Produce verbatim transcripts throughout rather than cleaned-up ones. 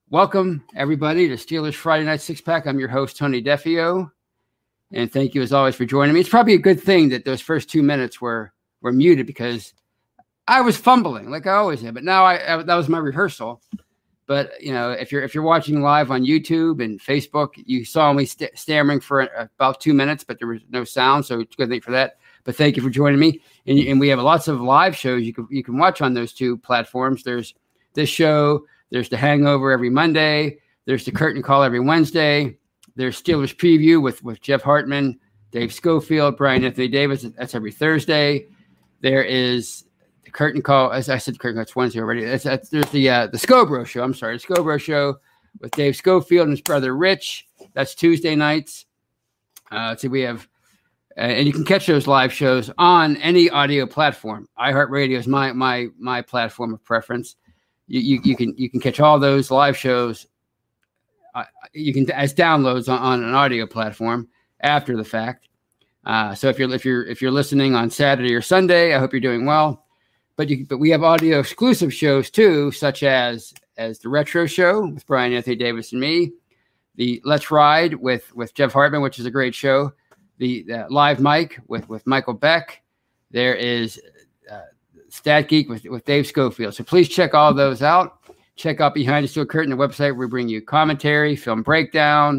Welcome, everybody, to Steelers Friday Night Six Pack. I'm your host, Tony Defeo, and thank you, as always, for joining me. It's probably a good thing that those first two minutes were were muted because I was fumbling, like I always am. But now I, I that was my rehearsal. But you know, if you're if you're watching live on YouTube and Facebook, you saw me st- stammering for a, about two minutes, but there was no sound, so it's a good thing for that. But thank you for joining me, and, and we have lots of live shows you can you can watch on those two platforms. There's this show. There's The Hangover every Monday. There's The Curtain Call every Wednesday. There's Steelers Preview with, with Jeff Hartman, Dave Schofield, Brian Anthony Davis. That's every Thursday. There is The Curtain Call. As I said, The Curtain Call, it's Wednesday already. That's, that's, there's the uh, the Scobro Show. I'm sorry, The Scobro Show with Dave Schofield and his brother Rich. That's Tuesday nights. Uh, so we have, uh, and you can catch those live shows on any audio platform. iHeartRadio is my my my platform of preference. You, you you can you can catch all those live shows. Uh, you can as downloads on, on an audio platform after the fact. Uh, so if you're if you're if you're listening on Saturday or Sunday, I hope you're doing well. But you but we have audio exclusive shows too, such as as the Retro Show with Brian Anthony Davis and me, the Let's Ride with with Jeff Hartman, which is a great show, the, the Live Mic with with Michael Beck. There is. Uh, Stat Geek with, with Dave Schofield. So please check all those out. Check out Behind the Steel Curtain, the website where we bring you commentary, film breakdown,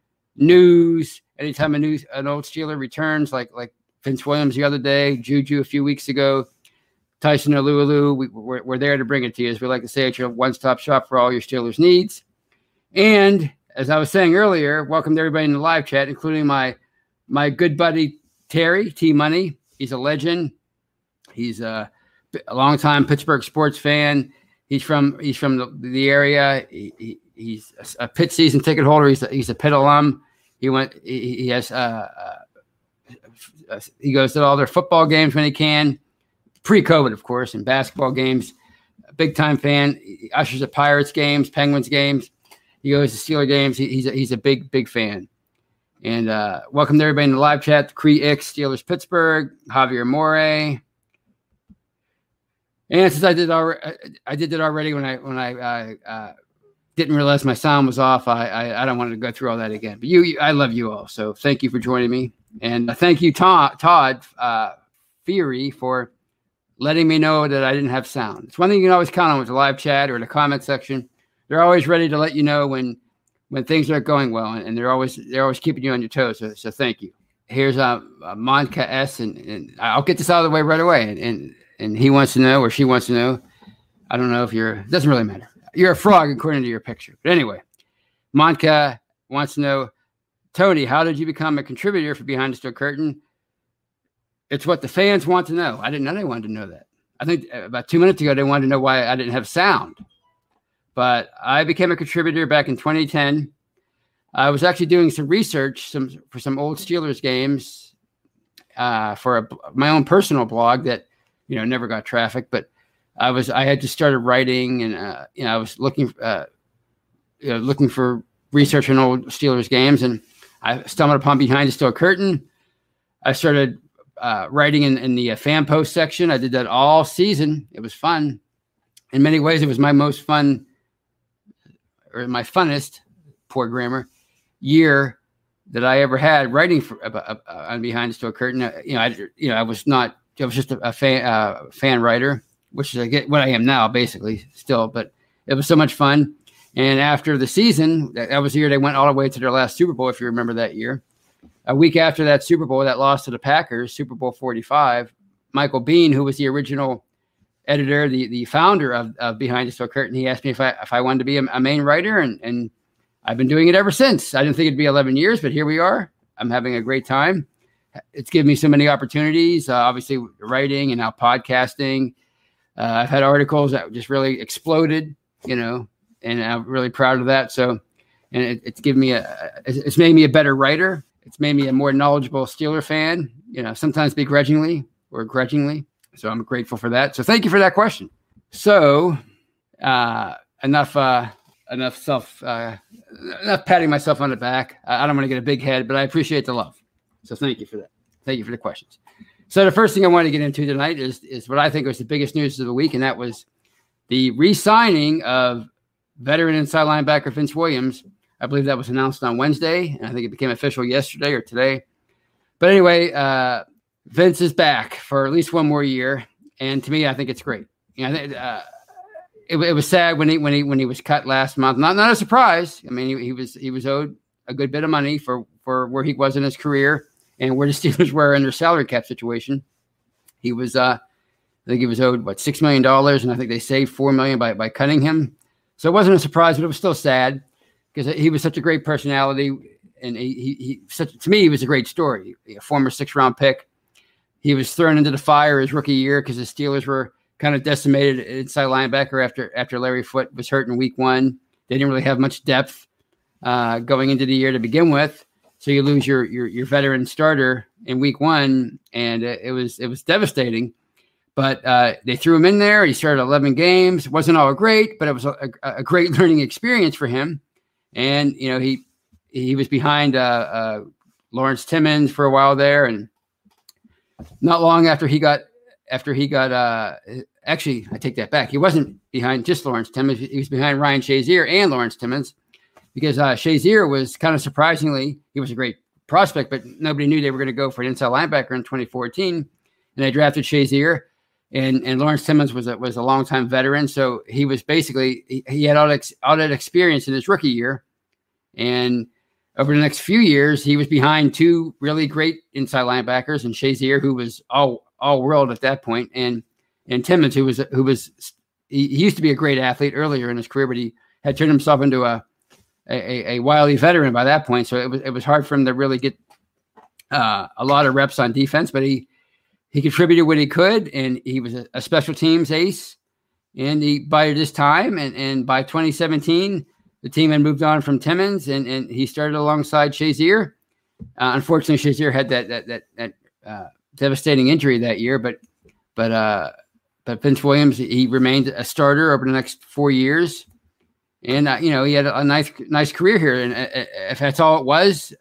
news. Anytime a news an old Steeler returns, like like Vince Williams the other day, Juju a few weeks ago, Tyson Alualu, we, we're, we're there to bring it to you. As we like to say, it's your one-stop shop for all your Steelers needs. And as I was saying earlier, welcome to everybody in the live chat, including my my good buddy Terry T Money. He's a legend. He's a a longtime Pittsburgh sports fan. He's from he's from the, the area. He, he, he's a, a Pitt season ticket holder. He's a, he's a Pitt alum. He went. He, he has. Uh, uh, he goes to all their football games when he can, pre-COVID, of course, and basketball games. A big time fan. He ushers at Pirates games, Penguins games. He goes to Steeler games. He, he's a, he's a big big fan. And uh, welcome to everybody in the live chat. Cree X, Steelers Pittsburgh, Javier More. And since I did already, I did it already when I when I uh, uh, didn't realize my sound was off. I, I I don't want to go through all that again. But you, you I love you all. So thank you for joining me, and uh, thank you, Todd Todd uh, Fury, for letting me know that I didn't have sound. It's one thing you can always count on with the live chat or the comment section. They're always ready to let you know when when things aren't going well, and, and they're always they're always keeping you on your toes. So, so thank you. Here's uh, uh Monica S, and, and I'll get this out of the way right away, and. and And he wants to know, or she wants to know. I don't know if you're, it doesn't really matter. You're a frog according to your picture. But anyway, Monica wants to know, Tony, how did you become a contributor for Behind the Steel Curtain? It's what the fans want to know. I didn't know they wanted to know that. I think about two minutes ago, they wanted to know why I didn't have sound. But I became a contributor back in twenty ten. I was actually doing some research some for some old Steelers games uh, for a, my own personal blog that, you know, never got traffic, but I was, I had just started writing, and, uh, you know, I was looking, uh, you know, looking for research on old Steelers games, and I stumbled upon Behind the Steel Curtain. I started uh, writing in, in the uh, fan post section. I did that all season. It was fun. In many ways, it was my most fun, or my funnest, poor grammar, year that I ever had writing for uh, uh, on Behind the Steel Curtain. Uh, you know, I, you know, I was not, I was just a, a fan, uh, fan writer, which is I get what I am now, basically, still. But it was so much fun. And after the season, that, that was the year they went all the way to their last Super Bowl, if you remember that year. A week after that Super Bowl, that loss to the Packers, Super Bowl forty-five, Michael Bean, who was the original editor, the, the founder of, of Behind the Steel Curtain, he asked me if I if I wanted to be a, a main writer, and, and I've been doing it ever since. I didn't think it'd be eleven years, but here we are. I'm having a great time. It's given me so many opportunities, uh, obviously writing and now podcasting. Uh, I've had articles that just really exploded, you know, and I'm really proud of that. So, and it, it's given me a, it's made me a better writer. It's made me a more knowledgeable Steeler fan, you know, sometimes begrudgingly or grudgingly. So I'm grateful for that. So thank you for that question. So uh, enough, uh, enough self, uh, enough patting myself on the back. I don't want to get a big head, but I appreciate the love. So thank you for that. Thank you for the questions. So the first thing I want to get into tonight is, is what I think was the biggest news of the week, and that was the re-signing of veteran inside linebacker Vince Williams. I believe that was announced on Wednesday, and I think it became official yesterday or today. But anyway, uh, Vince is back for at least one more year, and to me, I think it's great. You know, uh, it, it was sad when he when he when he was cut last month. Not not a surprise. I mean, he, he was he was owed a good bit of money for for where he was in his career and where the Steelers were in their salary cap situation. He was, uh, I think he was owed what six million dollars, and I think they saved four million by by cutting him. So it wasn't a surprise, but it was still sad because he was such a great personality. And he, he, he such, to me, he was a great story. A former six-round pick. He was thrown into the fire his rookie year because the Steelers were kind of decimated inside linebacker after after Larry Foote was hurt in week one. They didn't really have much depth uh, going into the year to begin with. So you lose your your your veteran starter in week one, and it, it was it was devastating. But uh, they threw him in there. He started eleven games. It wasn't all great, but it was a, a great learning experience for him. And you know he. He was behind uh, uh, Lawrence Timmons for a while there, and not long after he got after he got uh, actually I take that back. He wasn't behind just Lawrence Timmons. He was behind Ryan Shazier and Lawrence Timmons because uh, Shazier was kind of surprisingly he was a great prospect, but nobody knew they were going to go for an inside linebacker in twenty fourteen, and they drafted Shazier, and and Lawrence Timmons was a, was a longtime veteran, so he was basically he, he had all that, all that experience in his rookie year, and over the next few years, he was behind two really great inside linebackers, and Shazier, who was all all world at that point, and and Timmons, who was who was he, he used to be a great athlete earlier in his career, but he had turned himself into a a, a wily veteran by that point. So it was it was hard for him to really get uh, a lot of reps on defense, but he he contributed what he could, and he was a, a special teams ace, and he bided his time, and and by twenty seventeen. The team had moved on from Timmons, and, and he started alongside Shazier. Uh, unfortunately, Shazier had that that that, that uh, devastating injury that year, but but uh, but Vince Williams he remained a starter over the next four years, and uh, you know he had a, a nice nice career here. And uh, if that's all it was,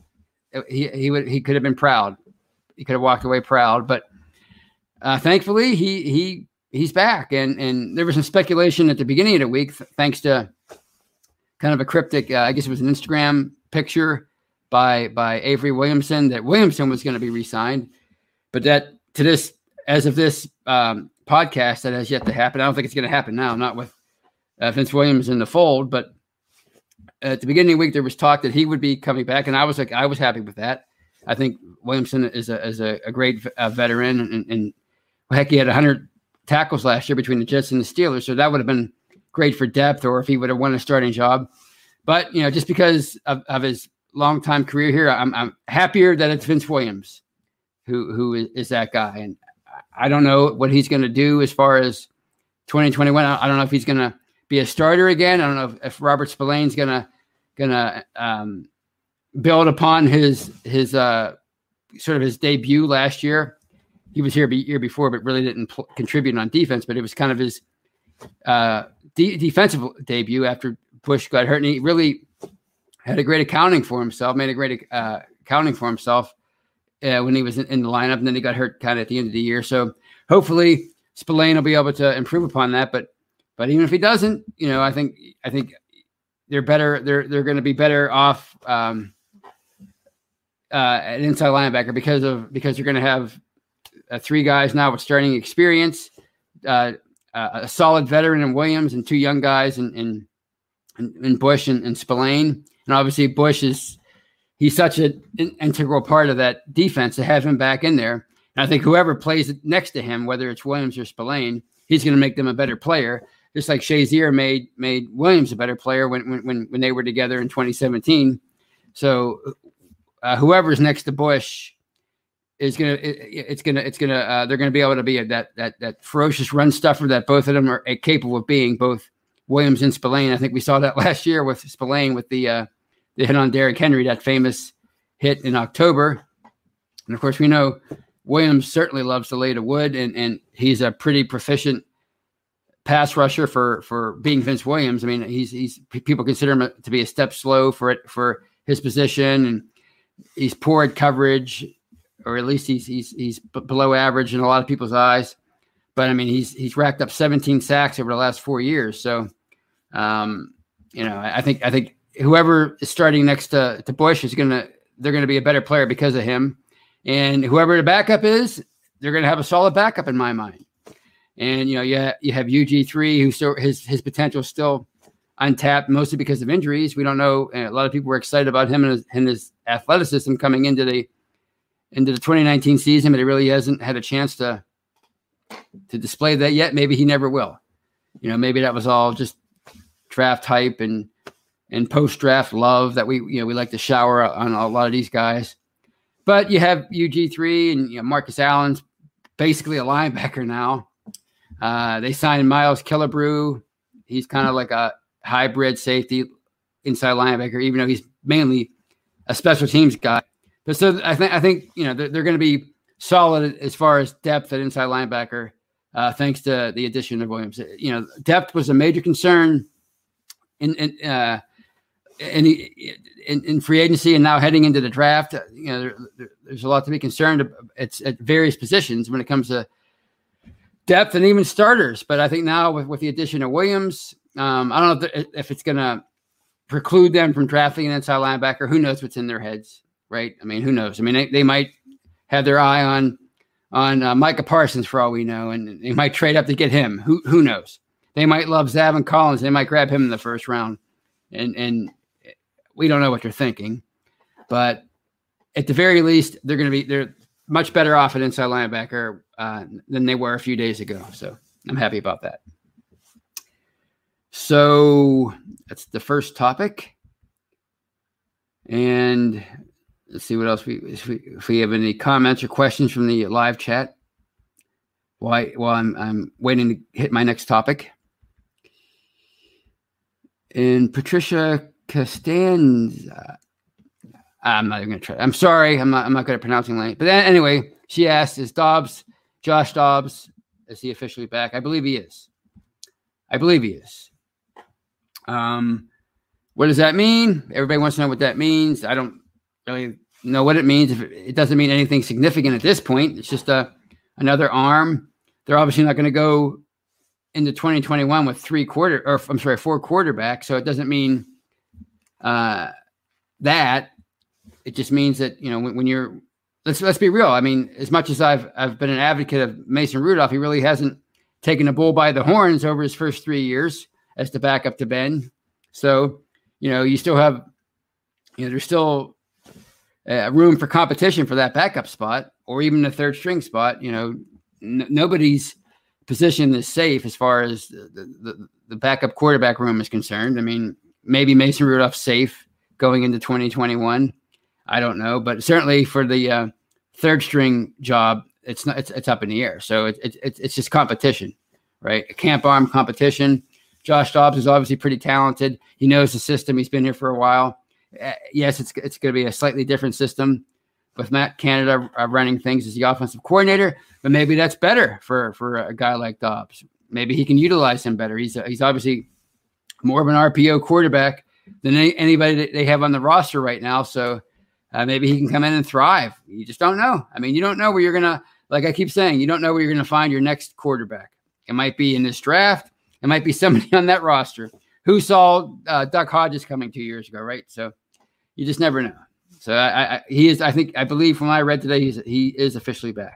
he he would he could have been proud. He could have walked away proud, but uh, thankfully he he he's back. And and there was some speculation at the beginning of the week, th- thanks to kind of a cryptic, uh, I guess it was an Instagram picture by by Avery Williamson that Williamson was going to be re-signed, but that to this, as of this um, podcast, that has yet to happen. I don't think it's going to happen now, not with uh, Vince Williams in the fold. But at the beginning of the week, there was talk that he would be coming back, and I was like, I was happy with that. I think Williamson is a is a, a great uh, veteran, and, and heck, he had one hundred tackles last year between the Jets and the Steelers, so that would have been great for depth, or if he would have won a starting job. But, you know, just because of, of his longtime career here, I'm, I'm happier that it's Vince Williams who who is, is that guy. And I don't know what he's going to do as far as twenty twenty-one. I don't know if he's going to be a starter again. I don't know if, if Robert Spillane's going to going to um, build upon his his uh, sort of his debut last year. He was here the year before, but really didn't pl- contribute on defense. But it was kind of his uh, de- defensive debut after Bush got hurt, and he really had a great accounting for himself, made a great uh, accounting for himself uh, when he was in, in the lineup, and then he got hurt kind of at the end of the year. So hopefully Spillane will be able to improve upon that. But but even if he doesn't, you know, I think I think they're better. They're they're going to be better off um, uh, at inside linebacker because of because you're going to have uh, three guys now with starting experience, uh, uh, a solid veteran in Williams, and two young guys in in, in Bush and, and Spillane. And obviously Bush is he's such an integral part of that defense to have him back in there. And I think whoever plays next to him, whether it's Williams or Spillane, he's going to make them a better player. Just like Shazier made made Williams a better player when when when they were together in twenty seventeen. So uh, whoever's next to Bush is gonna it, it's gonna it's gonna uh, they're gonna be able to be a, that that that ferocious run stuffer that both of them are capable of being, both Williams and Spillane. I think we saw that last year with Spillane with the uh, the hit on Derrick Henry, that famous hit in October. And of course, we know Williams certainly loves to lay to wood, and and he's a pretty proficient pass rusher for for being Vince Williams. I mean, he's he's people consider him to be a step slow for it for his position, and he's poor at coverage, or at least he's he's he's below average in a lot of people's eyes. But I mean, he's he's racked up seventeen sacks over the last four years. So Um, you know, I, I think I think whoever is starting next to, to Bush is gonna they're gonna be a better player because of him, and whoever the backup is, they're gonna have a solid backup in my mind. And you know, yeah, you have U G three, who still his his potential is still untapped, mostly because of injuries. We don't know. A lot of people were excited about him and his, and his athleticism coming into the into the twenty nineteen season, but he really hasn't had a chance to to display that yet. Maybe he never will. You know, maybe that was all just draft hype and and post draft love that we you know we like to shower on a lot of these guys. But you have U G three and you know, Marcus Allen's basically a linebacker now. Uh, they signed Miles Killebrew. He's kind of like a hybrid safety inside linebacker, even though he's mainly a special teams guy. But so I think I think you know they're, they're going to be solid as far as depth at inside linebacker, uh, thanks to the addition of Williams. You know, depth was a major concern in in uh, in, in, in free agency, and now heading into the draft. You know, there, there, there's a lot to be concerned about. It's at various positions when it comes to depth and even starters. But I think now with, with the addition of Williams, um, I don't know if, if it's going to preclude them from drafting an inside linebacker. Who knows what's in their heads, right? I mean, who knows? I mean, they, they might have their eye on on uh, Micah Parsons for all we know, and they might trade up to get him. Who who knows? They might love Zaven Collins. They might grab him in the first round, and and we don't know what they're thinking. But at the very least, they're going to be they're much better off at inside linebacker uh, than they were a few days ago. So I'm happy about that. So that's the first topic. And let's see what else we if, we if we have any comments or questions from the live chat. While, while I'm I'm waiting to hit my next topic. And Patricia Costanza, I'm not even going to try. I'm sorry. I'm not, I'm not good at pronouncing that. But anyway, she asked, is Dobbs, Josh Dobbs, is he officially back? I believe he is. I believe he is. Um, what does that mean? Everybody wants to know what that means. I don't really know what it means. If it, it doesn't mean anything significant at this point. It's just a another arm. They're obviously not going to go into twenty twenty-one with three quarter, or I'm sorry, four quarterbacks. So it doesn't mean uh, that. It just means that, you know, when, when you're, let's let's be real. I mean, as much as I've I've been an advocate of Mason Rudolph, he really hasn't taken a bull by the horns over his first three years as the backup to Ben. So, you know, you still have, you know, there's still uh, room for competition for that backup spot or even the third string spot. You know, n- nobody's position is safe as far as the, the, the backup quarterback room is concerned. I mean, maybe Mason Rudolph's safe going into twenty twenty-one. I don't know, but certainly for the uh, third string job, it's not, it's, it's up in the air. So it, it, it, it's just competition, right? A camp arm competition. Josh Dobbs is obviously pretty talented. He knows the system. He's been here for a while. Uh, yes, it's it's going to be a slightly different system with Matt Canada uh, running things as the offensive coordinator, but maybe that's better for, for a guy like Dobbs. Maybe he can utilize him better. He's a, he's obviously more of an R P O quarterback than any, anybody that they have on the roster right now. So uh, maybe he can come in and thrive. You just don't know. I mean, you don't know where you're going to, like I keep saying, you don't know where you're going to find your next quarterback. It might be in this draft. It might be somebody on that roster who saw uh, Duck Hodges coming two years ago, right? So you just never know. So I, I, he is, I think, I believe from what I read today, he's, he is officially back.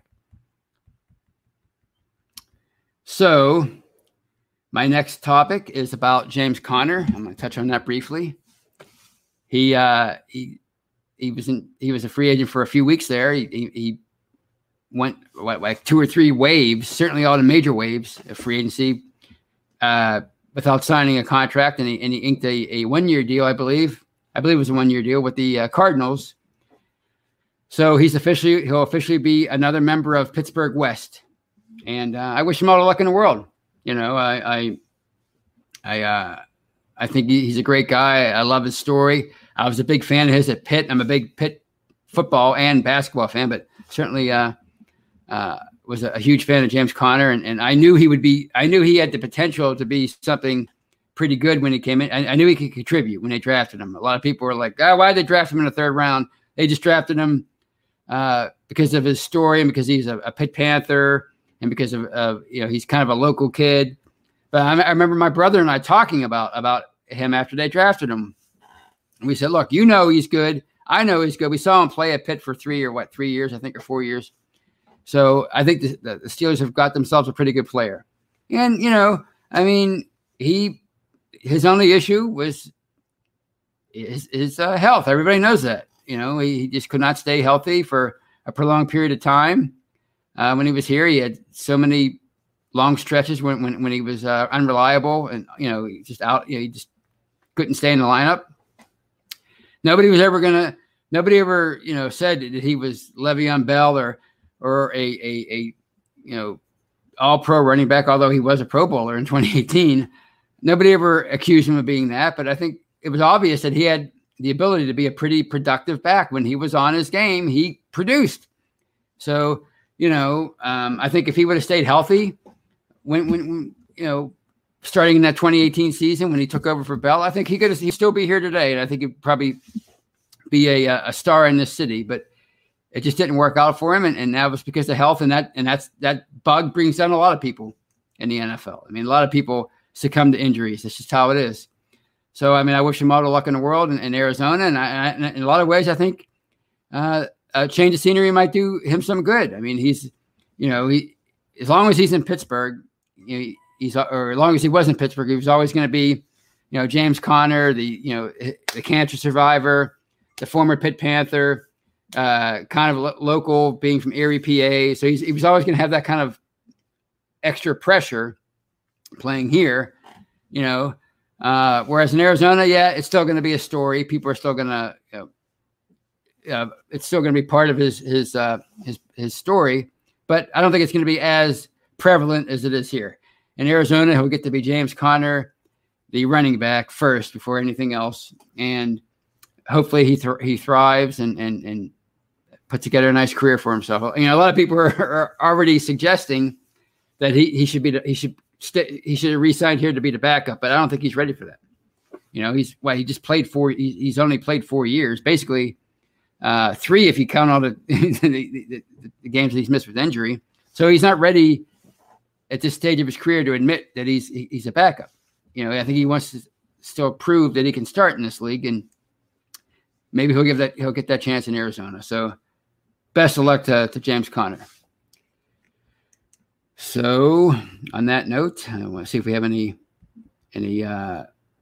So my next topic is about James Conner. I'm going to touch on that briefly. He uh, he he was in, he was a free agent for a few weeks there. He he, he went what, like two or three waves, certainly all the major waves of free agency, uh, without signing a contract, and he and he inked a, a one year deal, I believe. I believe it was a one year deal with the uh, Cardinals. So he's officially he'll officially be another member of Pittsburgh West, and uh, I wish him all the luck in the world. You know, I I I, uh, I think he, he's a great guy. I love his story. I was a big fan of his at Pitt. I'm a big Pitt football and basketball fan, but certainly uh, uh, was a, a huge fan of James Conner, and, and I knew he would be. I knew he had the potential to be something pretty good when he came in. I, I knew he could contribute when they drafted him. A lot of people were like, oh, why did they draft him in the third round? They just drafted him uh, because of his story and because he's a, a Pitt Panther and because of, of, you know, he's kind of a local kid. But I, I remember my brother and I talking about about him after they drafted him. And we said, look, you know he's good. I know he's good. We saw him play at Pitt for three or what, three years, I think, or four years. So I think the, the Steelers have got themselves a pretty good player. And, you know, I mean, he his only issue was his, his uh, health. Everybody knows that. You know, he, he just could not stay healthy for a prolonged period of time. Uh, when he was here, he had so many long stretches when when, when he was uh, unreliable and, you know, just out, you know, he just couldn't stay in the lineup. Nobody was ever going to, nobody ever, you know, said that he was Le'Veon Bell or, or a, a, a, you know, all pro running back, although he was a Pro Bowler in twenty eighteen. Nobody ever accused him of being that, but I think it was obvious that he had the ability to be a pretty productive back. When he was on his game, he produced. So, you know, um, I think if he would have stayed healthy when, when, when, you know, starting in that twenty eighteen season when he took over for Bell, I think he could have, he'd still be here today. And I think he'd probably be a, a star in this city, but it just didn't work out for him. And, and that was because of health. And that, and that's, that bug brings down a lot of people in the N F L. I mean, a lot of people succumb to injuries. That's just how it is. So, I mean, I wish him all the luck in the world in, in Arizona. And, I, and in a lot of ways, I think uh, a change of scenery might do him some good. I mean, he's, you know, he, as long as he's in Pittsburgh, you know, he's, or as long as he was in Pittsburgh, he was always going to be, you know, James Conner, the, you know, the cancer survivor, the former Pitt Panther, uh, kind of lo- local, being from Erie, P A. So he's, he was always going to have that kind of extra pressure playing here, you know. Uh, whereas in Arizona, yeah, it's still going to be a story. People are still going to, you know, uh, it's still going to be part of his his uh, his his story. But I don't think it's going to be as prevalent as it is here. In Arizona, he'll get to be James Conner, the running back first before anything else, and hopefully he th- he thrives and and and put together a nice career for himself. You know, a lot of people are, are already suggesting that he he should be the, he should. He should have re-signed here to be the backup, but I don't think he's ready for that. You know, he's well, he just played four. He, he's only played four years, basically uh, three if you count all the, the, the, the games that he's missed with injury. So he's not ready at this stage of his career to admit that he's he's a backup. You know, I think he wants to still prove that he can start in this league, and maybe he'll give that he'll get that chance in Arizona. So, best of luck to, to James Conner. So, on that note, I want to see if we have any any uh,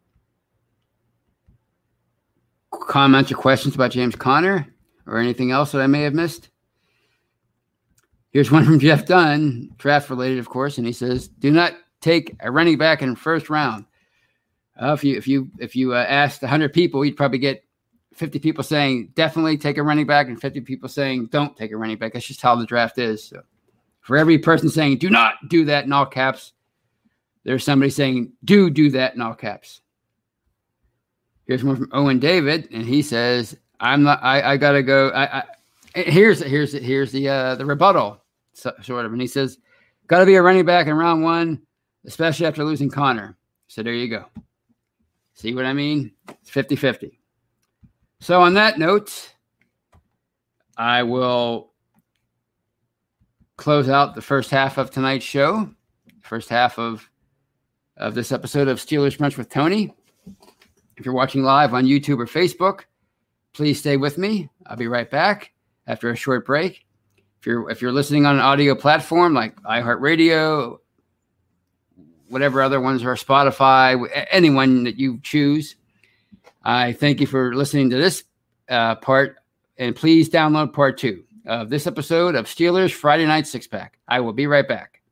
comments or questions about James Conner or anything else that I may have missed. Here's one from Jeff Dunn, draft related, of course, and he says, "Do not take a running back in the first round." Uh, if you if you if you uh, asked one hundred people, you'd probably get fifty people saying definitely take a running back and fifty people saying don't take a running back. That's just how the draft is. So. For every person saying, do not do that in all caps, there's somebody saying, do do that in all caps. Here's one from Owen David, and he says, I'm not, I, I got to go. I, I, here's, here's, here's the, uh, the rebuttal, so, sort of. And he says, got to be a running back in round one, especially after losing Conner. So there you go. See what I mean? It's fifty-fifty. So on that note, I will close out the first half of tonight's show, first half of of this episode of Steelers Brunch with Tony. If you're watching live on YouTube or Facebook, please stay with me. I'll be right back after a short break. If you're if you're listening on an audio platform like iHeartRadio, whatever other ones are, Spotify, anyone that you choose, I thank you for listening to this uh, part, and please download part two of this episode of Steelers Friday Night Six Pack. I will be right back.